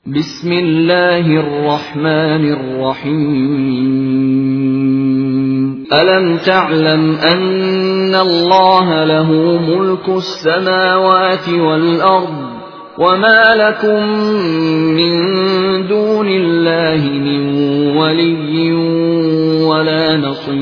بسم الله الرحمن الرحيم ألم تعلم أن الله له ملك السماوات والأرض وما لكم من دون الله من ولي ولا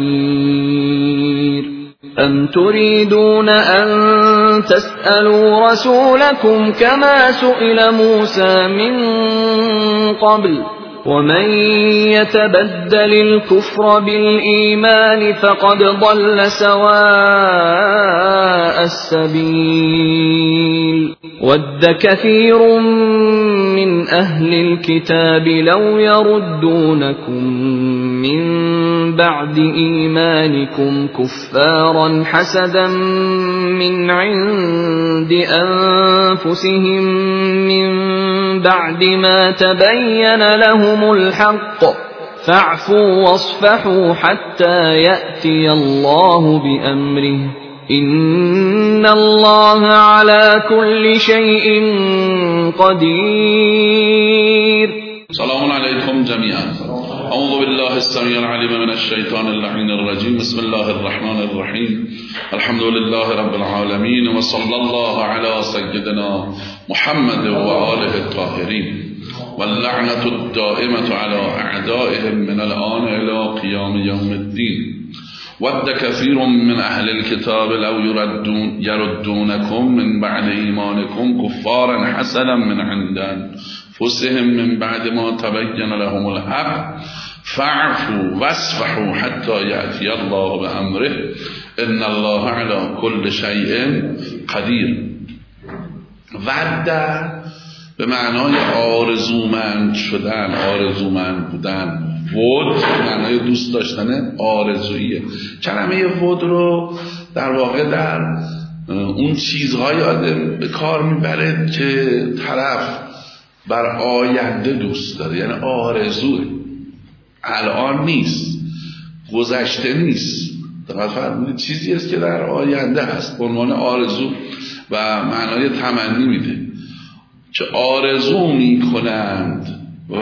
نصير أم تريدون أن تسألوا رسولكم كما سئل موسى من قبل ومن يتبدل الكفر بالإيمان فقد ضل سواء السبيل ود كثير من أهل الكتاب لو يردونكم من بعد إيمانكم كفارا حسدا من عند أنفسهم من بعد ما تبين لهم الحق فاعفوا واصفحوا حتى يأتي الله بأمره إن الله على كل شيء قدير. سلام عليكم جميعا. أعوذ بالله السميع العليم من الشيطان اللعين الرجيم. بسم الله الرحمن الرحيم. الحمد لله رب العالمين وصلى الله على سيدنا محمد وآله الطاهرين واللعنة الدائمة على أعدائهم من الآن إلى قيام يوم الدين. ود كثير من أهل الكتاب لو يردونكم من بعد إيمانكم كفارا حسدا من عند أنفسهم من بعد ما تبين لهم الحق فاعفوا واصفحوا حتى يأتي الله بأمره إن الله على كل شيء قدیر. ود به معنای آرزومند شدن، آرزومند بودن. ود معنای دوست داشتن آرزویه. کلمه ود رو در واقع در اون چیزهای آدم به کار میبره که طرف بر آینده دوست داره، یعنی آرزوه، الان نیست، گذشته نیست، دقیق فرمودید، چیزی است که در آینده هست به عنوان آرزو و معنای تمنی میده که آرزو میکنند.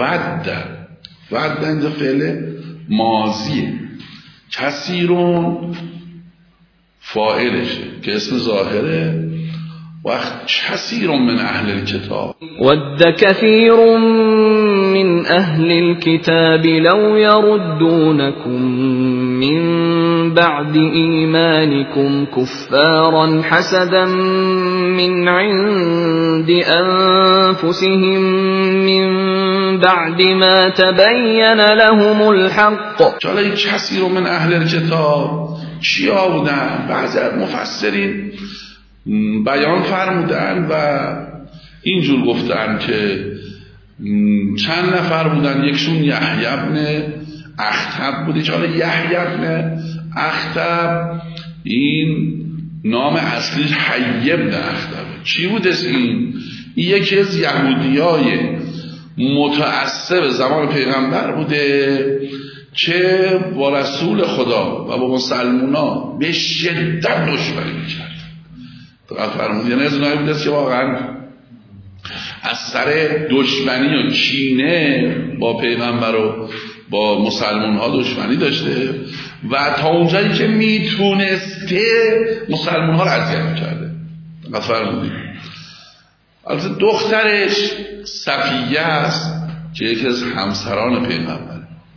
ود اینجا فعل ماضیه، کثیرون فاعلشه که اسم ظاهره. وقت کثیر من اهل الكتاب ود كثير من أهل الكتاب لو يردونكم من بعد إيمانكم كفارا حسدا من عند أنفسهم من بعد ما تبين لهم الحق. جالای کثیر من اهل الكتاب چیا بودن؟ بعضی از مفسرین بیان فرمودن و اینجور گفتن که چند نفر بودن. یکشون یحیی بن اخطب بوده. حالا یحیی بن اخطب این نام اصلیش حیی بن اخطب. چی بود این؟ یکی از یهودیای متعصب زمان پیغمبر بوده که با رسول خدا و با مسلمونا به شدت دشمنی میکرد. فرمود یعنی از اونایی بوده که واقعا از سر دشمنی و کینه با پیغمبر و با مسلمان ها دشمنی داشته و تا اونجایی که میتونسته مسلمان ها رو اذیت میکرده. فرمودید البته دخترش صفیه است که یکی از همسران پیغمبر.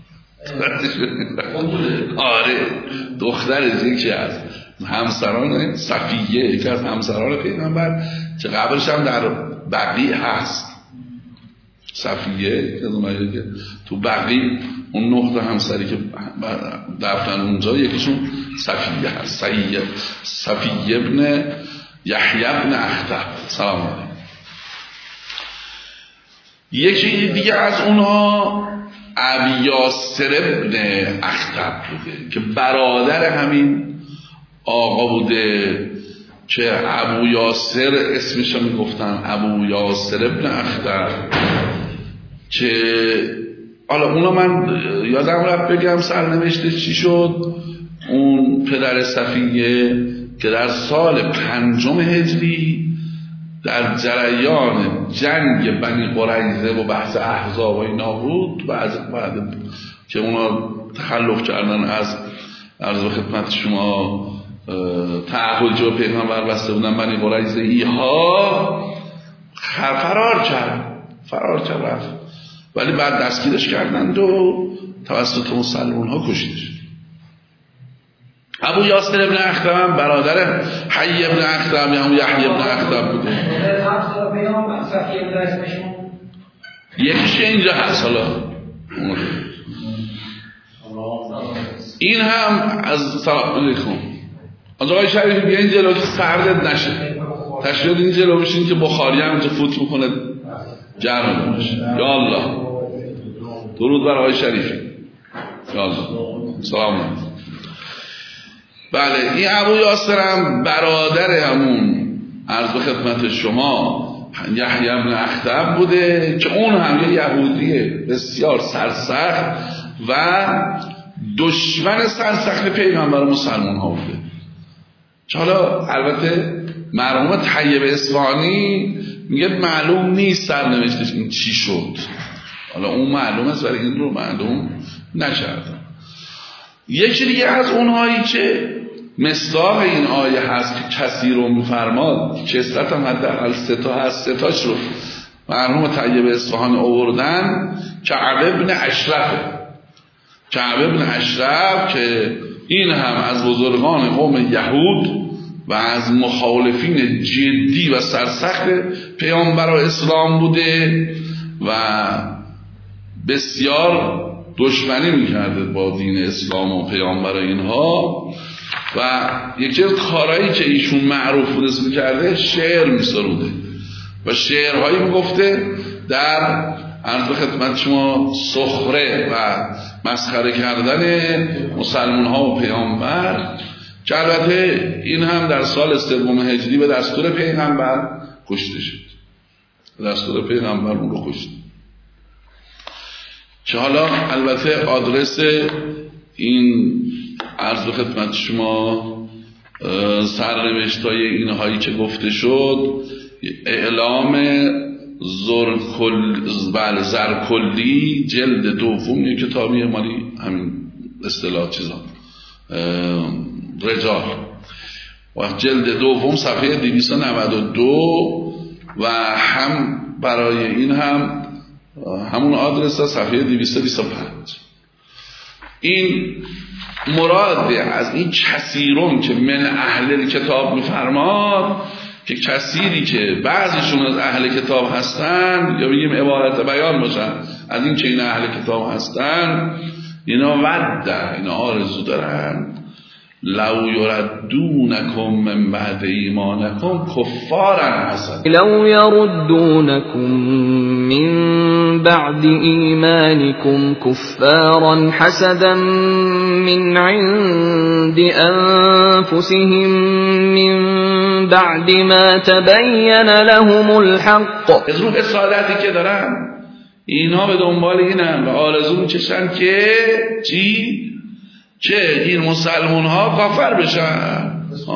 آره دخترش یکی از همسران صفیه، یکی از همسران پیغمبر که قبلش هم در بقیع هست. صفیه که اونایی که تو بقیع اون 9 همسری که دفن اونجا یکیشون صفیه هست. صفیه ابن یحیی ابن اخطب. سلام علیکم. یکی دیگه از اونها ابی یاسر ابن اخطب بوده که برادر همین آقا بوده که ابو یاسر اسمش رو میگفتن، ابو یاسر ابن اخطب. که حالا اونو من یادم رفت بگم سرنوشته چی شد. اون پدر صفیه که در سال 5 هجری در جریان جنگ بنی قریظه و بحث احزاب و اینا بود، بعد که اونا تخلف کردن از عرض به خدمت شما تعهد جو پیغمبر بسته بودن بنی قریظه ایها، فرار کرد رفت، ولی بعد دستگیرش کردند و توسط مسلمان ها کشتش. ابو یاسر ابن اخدم برادر حی ابن اخدم یا همون یحیی ابن اخدم بوده. یکیش اینجا هست. حالا این هم از سلام علیکم از آقای شریفی بیاین جلو که سردت نشه، تشریف این جلو بشین که بخاری هم اینجا فوت میکنه جمع باشه. یا الله درود بر آقای شریفی. یا الله سلام علیکم. بله این ابو یاسر هم برادر همون عرض به خدمت شما یحیی بن اخطب بوده که اون هم یه یهودیه بسیار سرسخت و دشمن سرسخت پیغمبر مسلمان ها بوده. حالا البته مرحوم طیب اصفهانی میگه معلوم نیست سرنوشتش این چی شد، حالا اون معلوم است ولی این رو معلوم نکردم. یکی دیگه از اونهایی که مصداق این آیه هست که کسی رو میفرماد، کسرت هم حداقل 3 تا هست، 3 تاش رو مرحوم طیب اصفهانی آوردن. کعب ابن اشرف که این هم از بزرگان قوم یهود و از مخالفین جدی و سرسخت پیامبر و اسلام بوده و بسیار دشمنی میکرده با دین اسلام و پیامبر اینها و یکی از کارهایی که ایشون معروف بوده میکرده شعر میسروده و شعرهایی میگفته در عرض به خدمت شما سخره و مسخره کردن مسلمان ها و پیامبر، که البته این هم در سال 3 هجری به دستور پیغمبر کشته شد. دستور پیغمبر اون رو کشت. که حالا البته آدرس این عرض به خدمت شما سرنوشتای اینهایی که گفته شد، اعلام زرکلی جلد دوم، یک کتابی مالی همین اصطلاح چیزا رجال و جلد دوم صفحه 292 و هم برای این هم همون آدرس صفحه 225. این مراد از این کثیرون که من اهل کتاب میفرماد که کثیری که بعضیشون از اهل کتاب هستن یا بگیم عبارت بیان باشن از این که این اهل کتاب هستن، اینا اینا آرزو دارن لو یردونکم من بعد ایمانکم کفارا حسدا، لو یردونکم من بعد ایمانکم کفارا حسدا من عند انفسهم من بعد ما تبین لهم الحق. از رو رسالتی که دارن اینا به دنبال اینن و آرزو می‌کشن که چی؟ که این مسلمان ها کافر بشن.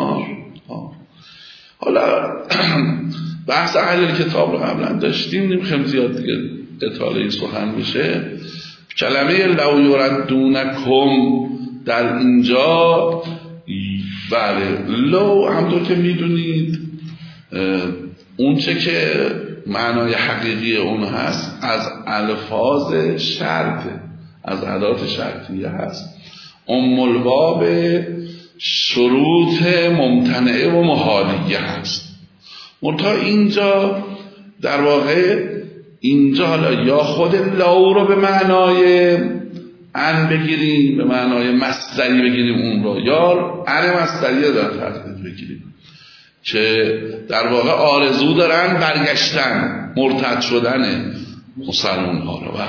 حالا بحث اهل کتاب رو قبلا داشتیم، نمیخوایم زیاد دیگه اطاله سخن بشه. کلمه لو یردونکم در اینجا بله لو همطور که میدونید اون چه که معنای حقیقی اون هست از الفاظ شرطه، از ادات شرطیه هست، الباب شروط ممتنعه و محالیه هست. منتها اینجا در واقع اینجا حالا یا خود لو رو به معنای ان بگیریم، به معنای مصدری بگیریم اون رو، یا ان مصدریه در تحقیق بگیریم که در واقع آرزو دارن برگشتن، مرتد شدن مسلمان ها رو.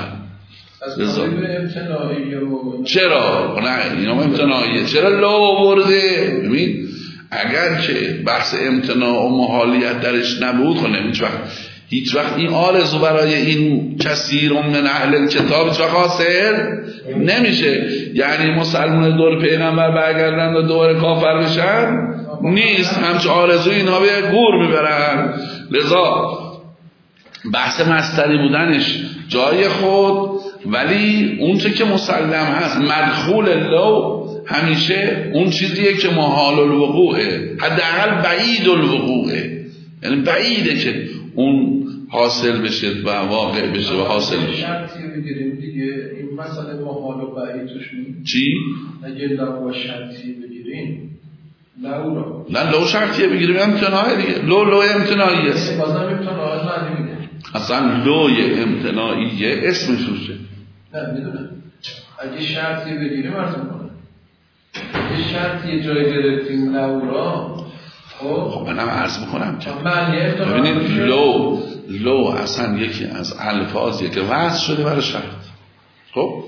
چرا؟ نه اینا امتناعیه. چرا لا ورده؟ ببین اگر که بحث امتناع و محالیت درش نبود خونه هیچ وقت این آرزو برای این کثیر من اهل کتاب هیچ وقت حاصل نمیشه. یعنی مسلمان دور پیغمبر برگردن و دور کافر بشن نیست، همچه آرزو اینها به گور میبرن لذا بحث مصدری بودنش جای خود، ولی اون چه که مسلم هست مدخول لو همیشه اون چیزیه که محال الوقوعه، حداقل بعید الوقوعه، یعنی بعیده که اون حاصل بشه و واقع بشه و حاصل بشه. شرطی بگیریم دیگه این مسئله محال و بعید توش نیست. چی؟ اگه لو شرطی بگیریم لو رو نه لو شرطیه بگیریم امتناعی دیگه. لو امتناعی است. بازم امتناعی معنی میده. اصلا لوی امتناعیه اسمش روشه. نه میدونم اگه شرطی بگیریم عرض میکنم اگه شرطی jay گرفتیم لو را خب منم عرض میکنم که ببینید لو اصلا یکی از الفاظیه که وضع شده برای شرط. خب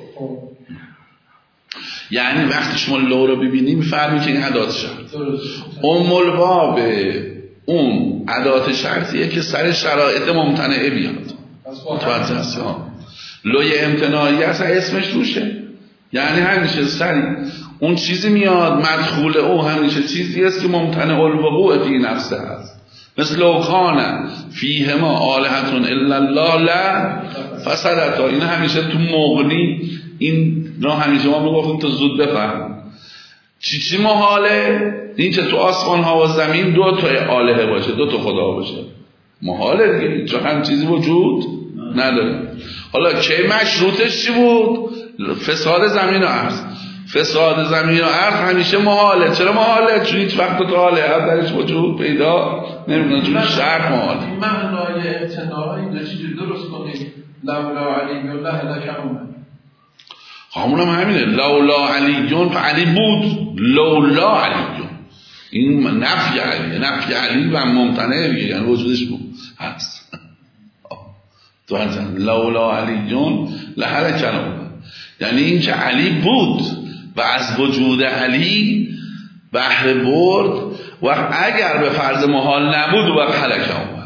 یعنی وقتی شما لو رو ببینی میفهمی که این ادات شرط. الباب اون ادات شرطیه که سر شرایط ممتنعه بیاد. متوجه هستی ها؟ لوی امتناعی اصلا اسمش روشه، یعنی همیشه سری اون چیزی میاد مدخول او همیشه چیزی است که ممتنع الوقوع فی نفسه هست. مثل لو کان فیهما آلهة الا الله لا فسدتا. این همیشه تو مغنی این را همیشه ما میگفتیم تا زود بفهم چی محاله؟ این چه تو آسمان ها و زمین دو تا آلهه باشه، دو تا خدا باشه، محاله دیگه، چون هم چیزی وجود نداره. حالا چه مشروطش چی بود؟ فساد زمین و ارض. فساد زمین و ارض همیشه محاله. چرا محاله؟ چون هیچ وقت تو آلهه درش وجود پیدا نمیکنه، چون شرط محاله. این معنای امتناعی اینجا چیزی درست کنید لولا علی الله لکمونه همون همینه. لولا علیون فعلی بود، لولا علیون این نفی علی، نفی علی و ممتنع دیگه، یعنی وجودش بود هست. تو هستن لولا علیون لهلکن، یعنی این که علی بود و از وجود علی بهره برد و اگر به فرض محال نبود و هلکه اومد.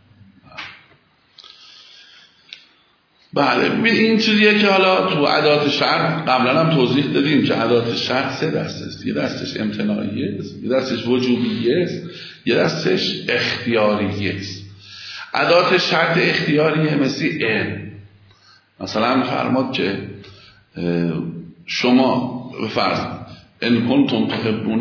بله این چیزیه که حالا تو ادات شرط قبلا هم توضیح دادیم که ادات شرط سه دسته است. یه دستش امتناعیه است، یه دستش وجوبیه است، یه دستش اختیاریه است. ادات شرط اختیاریه مثل مثلا فرماد که شما فرض ان کنتم تحبون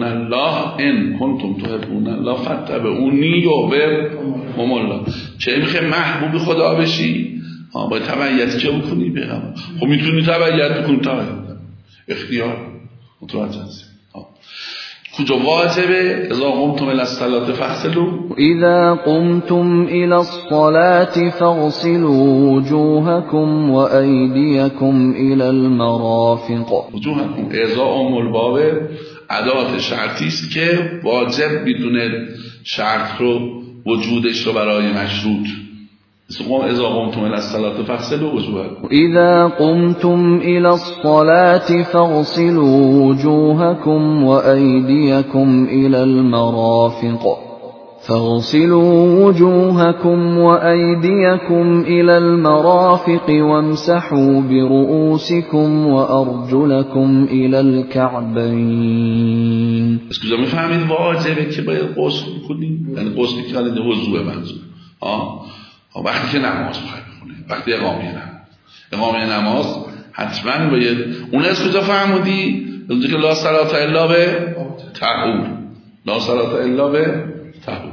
الله فاتبعونی یحببکم الله. چه میخوای محبوب خدا بشی؟ باید تبعیت که بکنی بگم. خب میتونی تبعیت بکنی، اختیار متوجه هستی. کجا واجبه؟ اذا قمتم الى الصلاه فاغسلوا، اذا قمتم الى الصلاه فاغسلوا وجوهكم وايديكم الى المرافق. وجوهكم اذا الباب ادات شرطی است که واجب بدون شرط رو وجودش رو برای مشروط. اذا قمتم الى الصلاه فاغسلوا وجوهكم، اذا قمتم الى الصلاه فاغسلوا وجوهكم وايديكم الى المرافق. فاغسلوا وجوهكم وايديكم الى المرافق وامسحوا برؤوسكم وارجلكم الى الكعبين. اسکوزا میفهمید واجبه که باید غسل کنیم، یعنی غسل کردن وضو منظور وقتی که نماز بخوای بخونه، وقتی اقامه نماز حتما باید اون از کجا فهمودی؟ اونجا که لا صلاة الا به طهور، لا صلاة الا به طهور،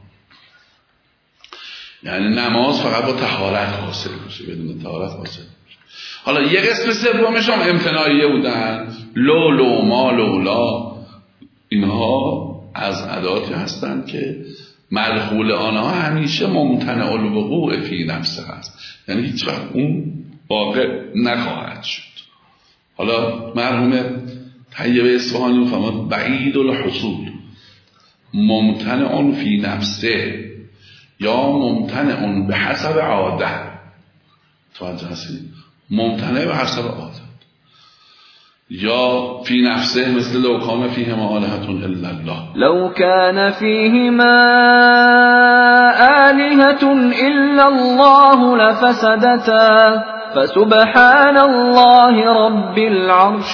یعنی نماز فقط با طهارت حاصل میشه، بدون طهارت حاصل میشه. حالا یه قسم سومش هم امتناعیه بودن، لو ما لولا، اینها از اداتی هستند که مدخول آنها همیشه ممتنع الوقوع فی نفسه هست، یعنی هیچ وقت اون واقع نخواهد شد. حالا مرحوم طیب اصفهانی فرمود بعید الحصول، ممتنع فی نفسه یا ممتنع به حسب عاده. توجه هستی؟ ممتنع به حسب عاده یا فی نفسه مثل لو کان فیهما آلهة الا الله، لو كان فيهما آلهة إلا الله لفسدتا فسبحان الله رب العرش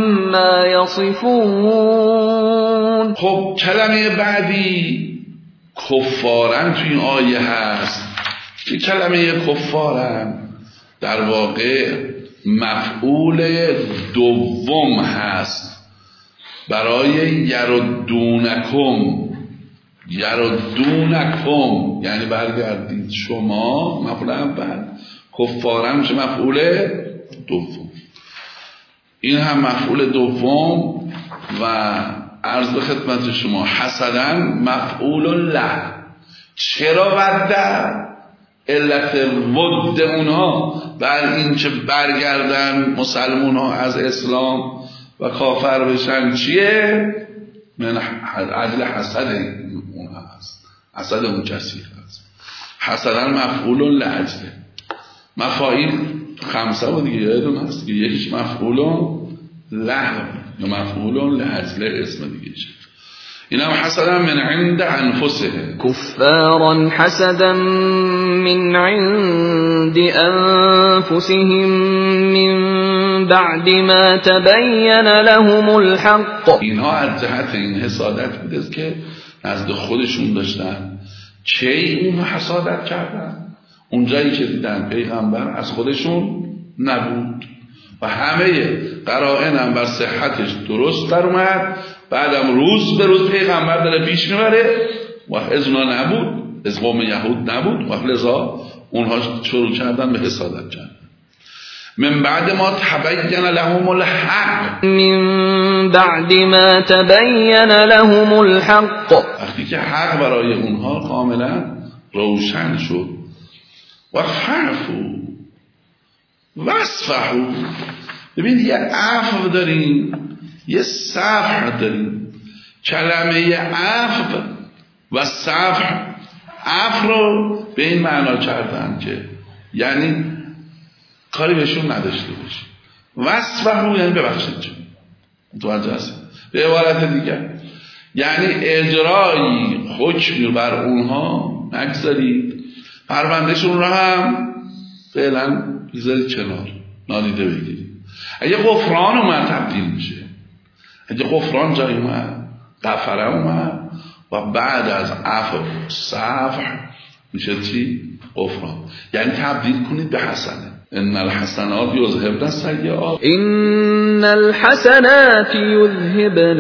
عما يصفون. خب کلمه بعدی کفارن توی این آیه هست که کلمه کفارن در واقع مفعول دوم هست برای یردونکم، یعنی برگردید شما. مفعول اول کفارن میشه مفعول دوم، این هم مفعول دوم. و عرض به خدمت شما حسدن مفعول له. چرا وده؟ علت ود اونها بر این که برگردن مسلمون ها از اسلام و کافر بشن چیه؟ من عدل حسد اون هست، حسد اون کسی هست. حسدن مفعول لعجله. مفاعیل خمسه و دیگه یادون هست که یکیش مفعول له یا مفعول لعجله اسم دیگه شد. این هم حسدا من عند انفسه، کفارا حسدا من عند انفسهم من بعد ما تبین لهم الحق. اینها از جهت این حسادت بوده که نزد خودشون داشتن. چه اون حسادت کردن؟ اونجایی که دیدن پیغمبر از خودشون نبود و همه قرائن هم بر صحتش درست در اومد، بعدم روز به روز پیغمبر داره پیش میبره و از اونا نبود، از قوم یهود نبود و لذا اونها شروع کردن به حسادت کردن. من بعد ما تبین لهم الحق، من بعد ما تبین لهم الحق، وقتی که حق برای اونها کاملا روشن شد. و فعفو واصفحوا. ببین یه عفو داریم یه صفح داریم. کلمه عفو و صفح، عفو رو به این معنا کردن که یعنی کاری بهشون نداشته باشی، واصفحوا یعنی ببخشید چون متوجه هست. به عبارت دیگر یعنی اجرایی حکمی بر اونها نگذارید، پروندهشون رو هم فعلا بذارید کنار، نادیده بگیرید. اگه غفران اومد تبدیل میشه، اگه غفران جای اومد، غفره اومد و بعد از عفو صفح میشه چی؟ غفران. یعنی تبدیل کنید به حسنه. ان الحسنات یذهبن السیئات، ان الحسنات یذهبن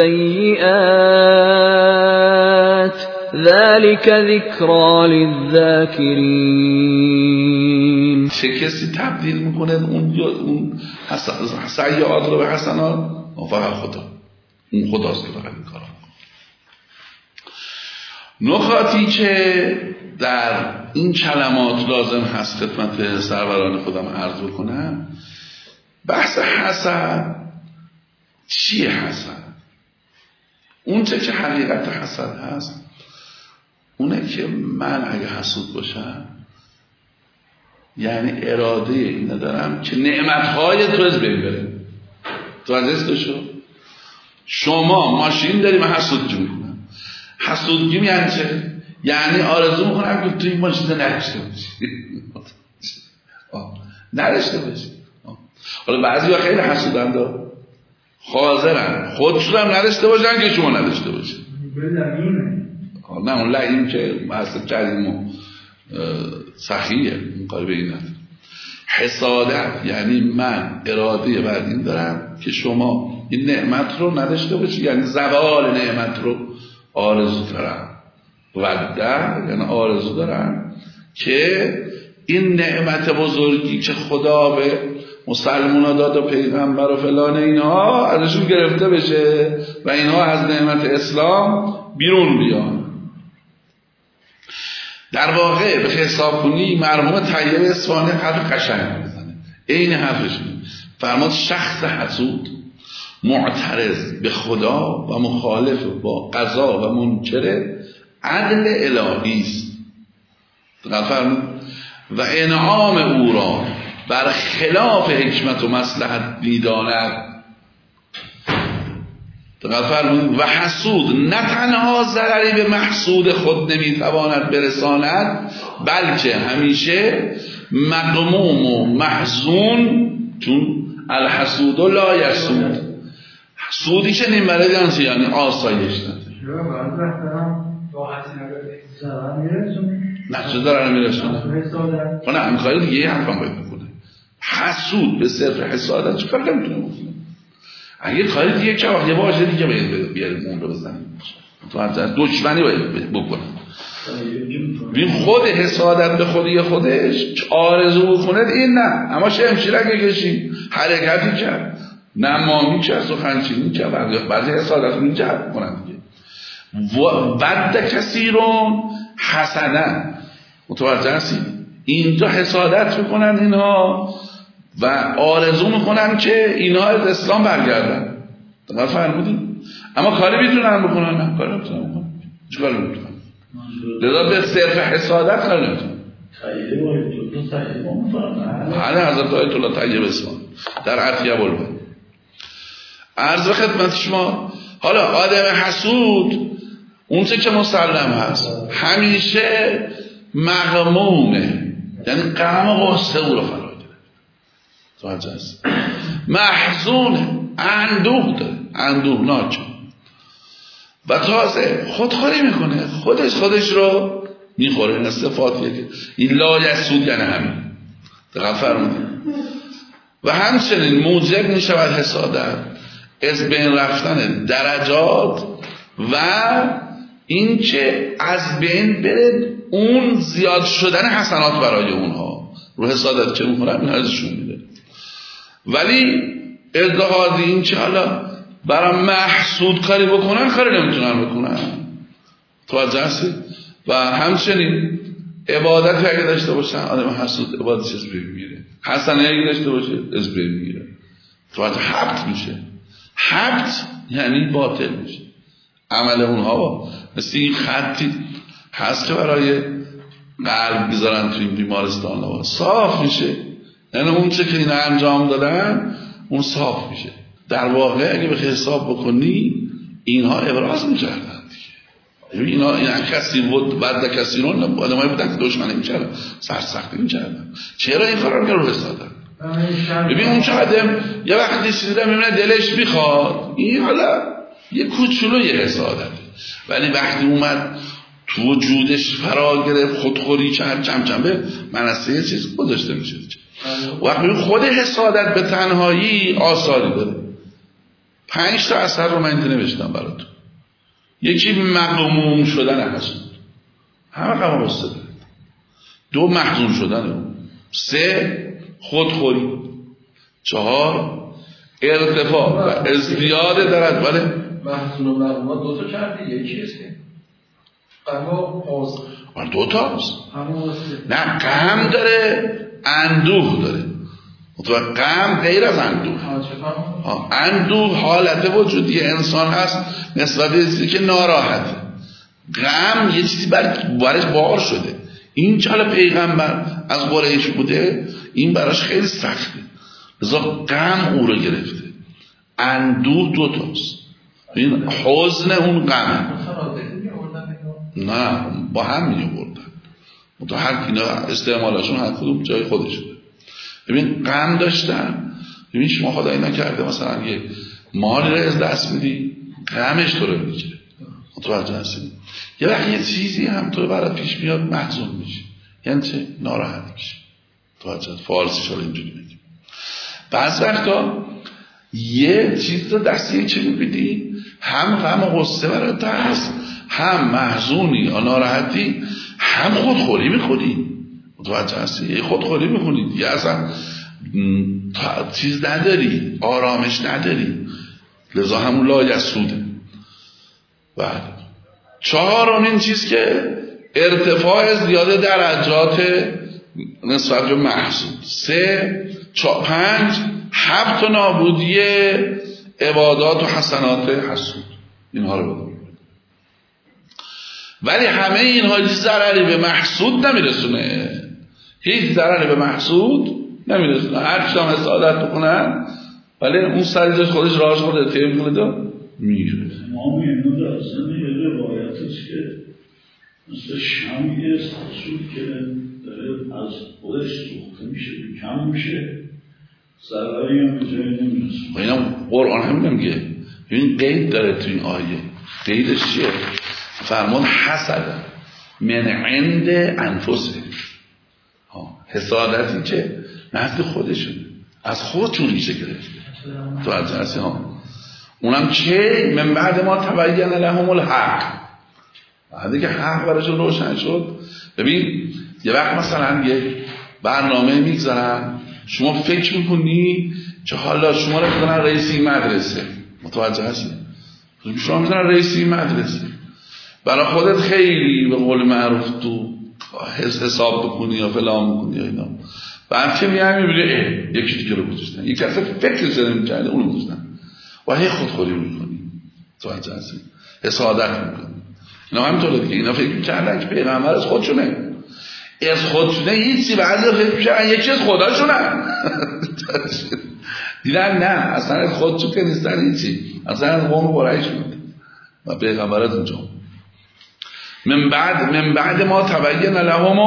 السیئات ذلك ذکری للذاکرین. چه کسی تبدیل میکنه اون سیئات رو به حسنات؟ فقط خدا. اون خداست که فقط این کارا. نکاتی که در این کلمات لازم هست خدمت سروران خودم عرض بکنم، بحث حسد. چیه حسد؟ اون چه که حقیقت حسد هست اونه که من اگه حسود باشم یعنی اراده این ندارم که نعمتهای تو از بین بره. تو از شو شما ماشین داری من حسودگی میکنم. حسودگی یعنی چه؟ یعنی آرزو میکنم که تو این ماشین نداشته باشی نداشته باشی. حالا بعضی ها خیلی حسودن دار حاضرن خودشون هم نداشته باشن که شما نداشته باشی. نه اون لعیم که اصلا جریم و سخیه، اون کار به این نداره. حسادت یعنی من اراده بر این دارم که شما این نعمت رو نداشته باشی، یعنی زوال نعمت رو آرزو دارم. وده یعنی آرزو دارم که این نعمت بزرگی که خدا به مسلمان ها داد و پیغمبر و فلان اینها ازشون گرفته بشه و اینها از نعمت اسلام بیرون بیان. در واقع به حساب کنی مرحوم طیب اصفهانی حرف قشنگ میزنه، این حرفش فرماد شخص حسود معترض به خدا و مخالف با قضا و منکر عدل الهی است و انعام او را بر خلاف حکمت و مصلحت می‌داند. و حسود نه تنها ضرری به محسود خود نمیتواند برساند بلکه همیشه مغموم و محزون، چون الحسود لا یسود، حسودی که نمیبره یعنی آسایش نداره. نه چه ضرر میرسونه؟ نه این کاری دیگه حتما باید بکنه. حسود به صرف حسادت چه کار نمیتونه بکنه؟ اگه کاری دیگه که یه واژه دیگه باید بیاریم اون رو بزنیم، دشمنی باید بکنه. ببین خود حسادت به خودش آرزو بکنه این نه، اما شمشیرک کشید، حرکتی کرد، نمامی کرد، سخنچینی کرد، بعضی حسادت رو جلب کنن دیگه. ود کثیرون حسنه، متوجه هستی؟ اینجا حسادت میکنن اینها و آرزو میکنن که اینها از اسلام برگردن. دقیقا فرمودیم؟ اما کاری میتونن بکنن؟ نه کاری میتونن بکنن. چه کاری میتونن؟ لذا به صرف حسادت کاری نمیتونن. تایید باید تو تایید با مفرمه حالا حضرت آیت الله طیب اسمان در عطیه بلبه عرض به خدمت شما. حالا آدم حسود اون چه که مسلم هست همیشه مغمومه، یعنی غم و غصه او رو فرا گرفته، توجه است، محزونه، اندوه داره، اندوه ناچه و تازه خودخوری میکنه، خودش رو میخوره. این صفاتیه که این لا یسود یعنی همین دقیقا فرمودید. و همچنین موجب میشود حسادت از بین رفتن درجات و این که از بین بره اون زیاد شدن حسنات برای اونها. رو حسادت چه میکنن؟ این ازشون میده. ولی ادعای این که حالا برای محسود کاری بکنن کاری نمیتونن بکنن، توجه هستید؟ و همچنین عبادت اگه داشته باشن آدم حسود عبادتش از بین میره، حسنه اگه داشته باشه از بین میره، توجه حبط میشه. حبط یعنی باطل میشه عمل اونها. مثل این خطی هست که برای قلب میذارن توی بیمارستان ها صاف میشه، یعنی اون چه که این انجام دادن اون صاف میشه. در واقع اگه بخوای حساب بکنی اینها ابراز میکردن دیگه. اینا کسی بود بعد کسیرون آدمایی بودن که دشمنی میکردن، سرسختی میکردن. چرا این کارا رو حسادت؟ ببین اون چقدر یه وقتی چیزی رو میبینه دلش میخواد، این حالا یه کوچولو یه حسادت، ولی وقتی اومد تو وجودش فرا گرفت خودخوری کرد چم به منصه یه چیز گذاشته میشه. وقتی خود حسادت به تنهایی آثاری داره. 5 تا اثر رو من اینجا نوشتم براتون. یکی مغموم شدن حسود، همه غم و غصه داره. 2 محزون شدن، 3 خودخوری، 4 ارتفاع و ازدیاد درد. بله محزون و مغموم 2 تا کردی، یکی است غم و 2 تاست. نه غم داره اندوه داره. مطمئن غم غیر از اندوه. اندوه حالت وجودی انسان هست نسبت به چیزی که ناراحته. غم یه چیزی برش بار شده. این چاله پیغمبر از قریش بوده، این براش خیلی سخته، لذا غم او رو گرفته. اندوه 2 تاست، این حزن اون غم نه با هم می آوردن. هر اینا استعمالاشون هر کدوم جای خودشه. ببین غم داشتن، ببین شما خدایی نکرده مثلا یه مالی رو از دست میدی غمش تو رو میگیره، متوجه هستی؟ یه وقت یه چیزی هم تو برات پیش میاد محزون میشه، یعنی چه؟ ناراحت میشه. متوجه؟ فارسیش رو اینجوری میگیم. بعض وقتا یه چیز رو دستی چه میبینی هم غم و غصه برات هست، هم محزونی یا ناراحتی، هم خودخوری میکنی. متوجه هستی؟ یه خودخوری میکنی دیگه، اصلا چیز نداری، آرامش نداری، لذا همون لا یسوده. بعد 4 این چیز که ارتفاع زیاده درجات نسبت به محسود. 3 5 حبط و نابودی عبادات و حسنات حسود. اینها رو بدون، ولی همه اینها هیچ ضرری به محسود نمیرسونه، هیچ ضرری به محسود نمیرسونه. هر چی هم حسادت بکنن ولی اون سریعش خودش راهش خود طیب میکنه میگیره. امام اینو در زن یه روایت است که مثل شمی است حسود که داره از خودش سوخته میشه، کم میشه، ضرری هم به جایی نمیرسونه. اینا قرآن هم نمیگه. این قید داره تو این آیه. قیدش چیه؟ فرمود حسد من عند انفسه، حسادتی که نزد خودشون از خودشون ریشه گرفته. تو از اونم چه من بعد ما تبین لهم الحق، بعدی که حق براشون روشن شد. ببین یه وقت مثلا یه برنامه میگذارن، شما فکر میکنی که حالا شما رو میذارن رئیسی مدرسه، متوجه هستی؟ شما میذارن رئیسی مدرسه، برای خودت خیلی به قول معروف تو حساب بکنی یا فلان بکنی یا اینا، بعد که میبینی یکی دیگه رو گذاشتن، یکی اصلا فکرش نمی‌کرده اون رو گذاشتن و هی خودخوری میکنی، متوجه هستی؟ حسادت میکنی. اینا همینطوره دیگه، اینا فکر میکردن که پیغمبر از خودشونه، از خودشونه هیچی، بعضی فکر میکردن یکی از خداشونن دیدن نه، اصلا از خودشون که نیستن هیچی، اصلا از قوم قریش بوده و پیغمبر از اونجا. من بعد ما تبین لهم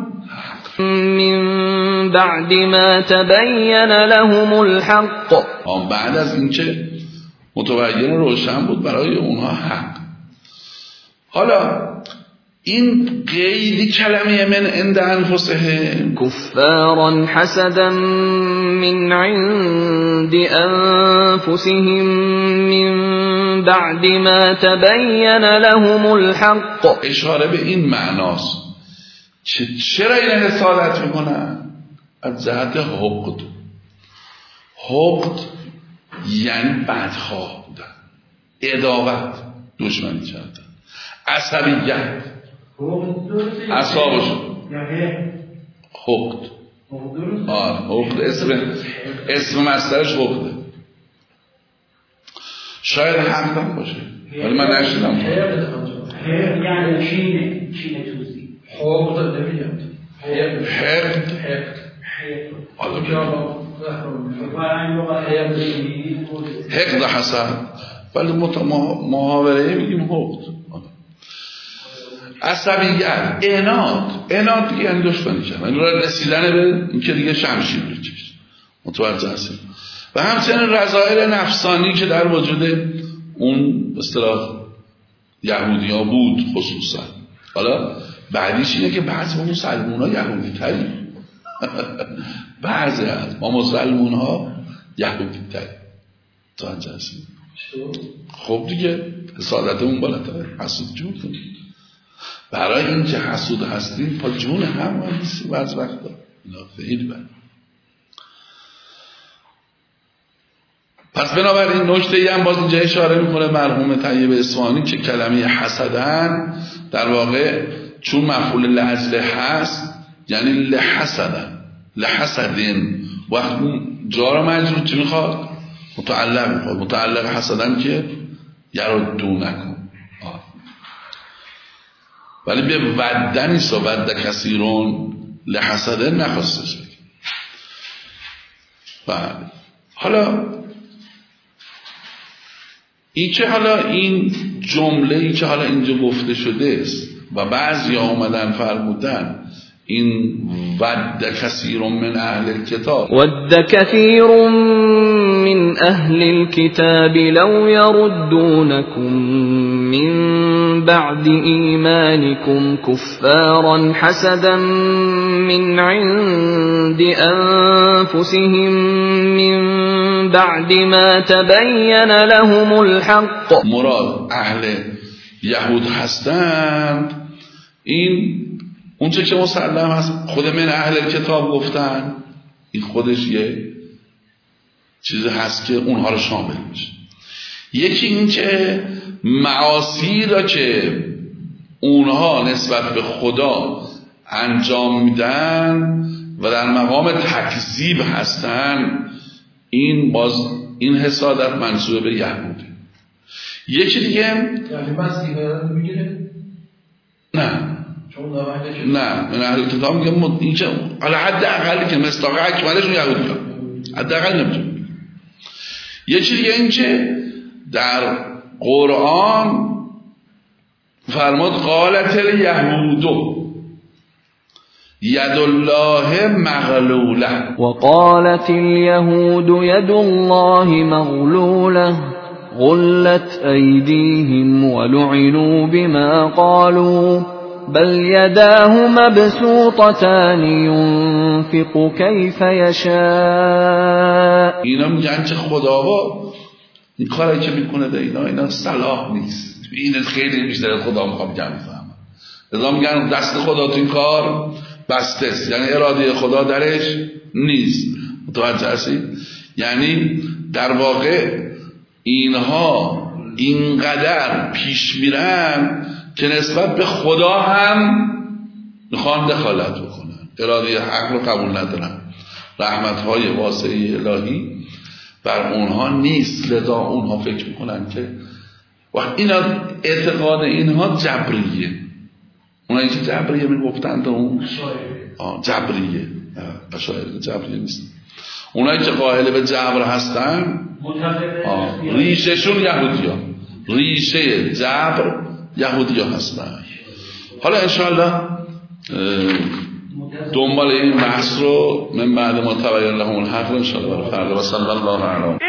من بعد ما تبین لهم الحق، بعد از اینکه متبین روشن بود برای اونها حق. حالا این قیدی کلمه من عند انفسهم کفارا حسدا من عند انفسهم من بعد ما تبین لهم الحق، اشاره به این معناست چرا این حسادت میکنن؟ از جهت حقد. حقد یعنی بدخواه بودن، عداوت، دشمنی کردن، عصبیت، اعصابشون حقد. حقد اسم مصدرش حقده، شاید حقدم باشه ولی من نشیدم. یعنی چینه توزی حقد نمیاد، حقد حسد، ولی محاوره میگیم حقد. عصبیت، عناد دیگه یعنی دشمنی کردن، این را رسیدن به این که دیگه شمشیر بکش، متوجه هستیم. و همچنین رذائل نفسانی که در وجود اون اصطلاح یهودی ها بود خصوصا. حالا بعدیش اینه که بعضی اون مسلمون ها یهودی تری بعضی از ما مسلمون ها یهودی تری، متوجه هستیم. خب دیگه حسادت اون بالاتره، حسود جون کنیم برای این که حسود هستیم پا جون هم نیستیم بعض وقتا، اینا خیلی بد. پس بنابراین نکته هم باز اینجا اشاره میکنه مرحوم طیب اصفهانی که کلمه حسدن در واقع چون مفعول لاجل هست یعنی لحسدن، وقت جار مجرور چی میخواد؟ متعلق میخواد، متعلق حسدن که یردو نکن، ولی به ودنیست و ود کثیرون لحسدن نخواسته شد. بله حالا این جمله‌ای که حالا اینجا گفته شده است و بعضی آمدن فرمودن این ود کثیر من اهل الكتاب، ود کثیر من اهل الكتاب لو يردونكم من بعد ایمانكم كفارا حسدا من عند انفسهم من بعد ما تبين لهم الحق. مراد اهل یهود هستند، این اونچه که مسلم هست خود من اهل کتاب گفتن، این خودش یه چیزی هست که اونها رو شامل میشه. یکی این که معاصی را که اونها نسبت به خدا انجام میدن و در مقام تکذیب هستن، این باز این حسادت منسوب به یهوده. یکی دیگه یعنی مسیح میگیره؟ نه من اهل کتاب میگم این که حالا حد اقلی که مصداق اکملشون یهودی ها حد اقل نمیتونه. یه چیز دیگه این که در قرآن فرمود قالت الیهود ید الله مغلوله، وقالت اليهود يد الله مغلوله غلت أيديهم ولعنوا بما قالوا بل يداه مبسوطتان ينفق كيف يشاء. اینا میگن که خداوا این کاری که میکنه اینا صلاح نیست، این خیلی بیشتر خدا میخوام جمع فهمم. لذا میگن دست خدا تو این کار بسته است، یعنی اراده خدا درش نیست. متوجه هستید؟ یعنی در واقع اینها اینقدر پیش میرن که نسبت به خدا هم میخوان دخالت بکنن، اراده حق رو قبول ندارن، رحمت‌های واسعه الهی بر اونها نیست. لذا اونها فکر میکنن که وقت اینا اعتقاد اینها جبریه، اونایی که جبریه میگفتند اون جبریه، اشاعره جبریه نیست. اونایی که قائل به جبر هستن ریشهشون یهودیان، ریشه جبر یهودیان هستن. حالا انشاءالله دنبال این بحث رو من بعد ما تبین لهم الحق انشاءالله برای فردا و صلی الله علیه